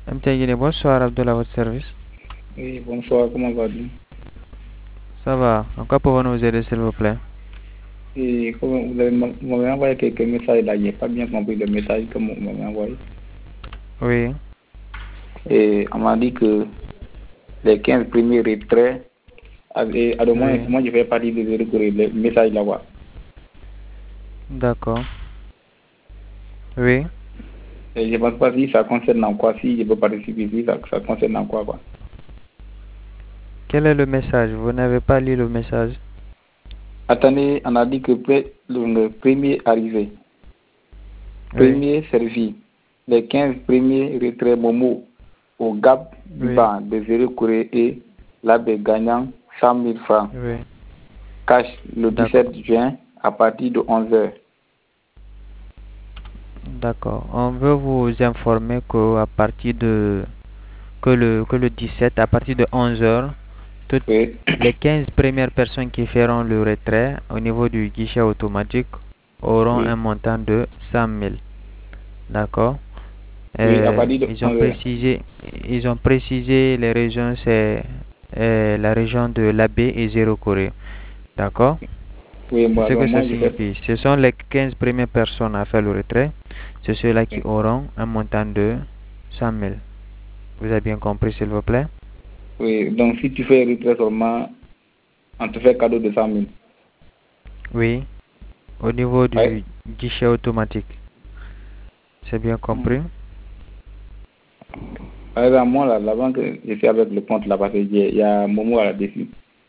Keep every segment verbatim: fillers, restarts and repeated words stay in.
M T Guinée, bonsoir Abdullah, à votre service. Oui, bonsoir, comment vas-tu? Ça va. En quoi pouvons-nous vous aider, s'il vous plaît? Et comme vous avez m- vous m'avez envoyé quelques messages là, j'ai pas bien compris le message que vous m'avez envoyé. Oui, Et on m'a dit que les quinze premiers retraits, à, et à le moins, oui, moi je fais partie des recours, le message là-bas. d'accord. Oui. Et je ne pense pas si ça concerne en quoi, si je peux participer, si ça, ça concerne en quoi, quoi. Quel est le message? Vous n'avez pas lu le message? Attendez, on a dit que pre- le, le premier arrivé, Oui, premier servi, les quinze premiers retraits Momo au Gap du oui, banc de zéro Corée et l'abbé gagnant cent mille francs. oui. Cash le D'accord, dix-sept juin à partir de onze heures. d'accord. On veut vous informer que à partir de que le que le dix-sept, à partir de onze heures, toutes Oui, les quinze premières personnes qui feront le retrait au niveau du guichet automatique auront un oui, montant de cent mille. D'accord? oui, à Euh, partir de ils ont onze heures. précisé, ils ont précisé les régions, c'est euh, la région de l'Abbé et Zéro Corée. D'accord? Oui, C'est moi, ce alors que ça moi je fais. signifie. Ce sont les quinze premières personnes à faire le retrait. C'est ceux-là qui Oui, auront un montant de cent mille. Vous avez bien compris, s'il vous plaît? oui, donc si tu fais un retrait seulement, on te fait cadeau de cent mille. Oui, au niveau Ouais. du guichet automatique. C'est bien Hmm. compris? Par exemple, moi, là, la banque, je suis avec le compte là, parce qu'il y a Momo là-dessus.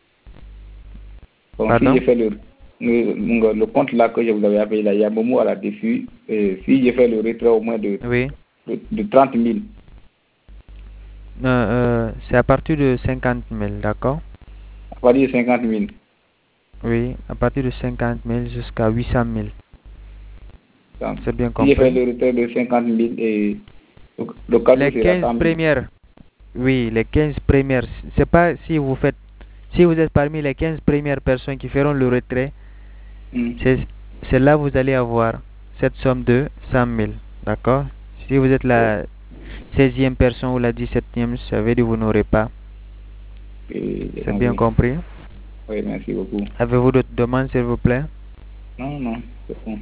Donc si je Pardon? fais le, le, le compte là que je vous avais appelé là, il y a Momo là-dessus. Et si je fais le retrait au moins de, Oui. de, de trente mille, Euh, euh, c'est à partir de cinquante mille, d'accord? à partir de cinquante mille. Oui, à partir de cinquante mille jusqu'à huit cent mille. Donc, C'est bien si je fais compris? le retrait de cinquante mille, et le, le cadeau Les sera quinze cent mille. premières, oui, les quinze premières, c'est pas si vous faites, si vous êtes parmi les quinze premières personnes qui feront le retrait, Hmm. c'est c'est là vous allez avoir cette somme de cent mille, d'accord? Si vous êtes Oui. la seizième personne ou la dix-septième, ça veut dire que vous n'aurez pas. Et j'ai C'est bien compris. compris? Oui, merci beaucoup. Avez-vous d'autres demandes, s'il vous plaît? Non, non, c'est bon.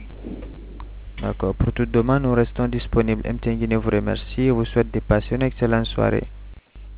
D'accord. Pour toute demande, nous restons disponibles. M T N Guinée vous remercie et vous souhaite de passer une excellente soirée.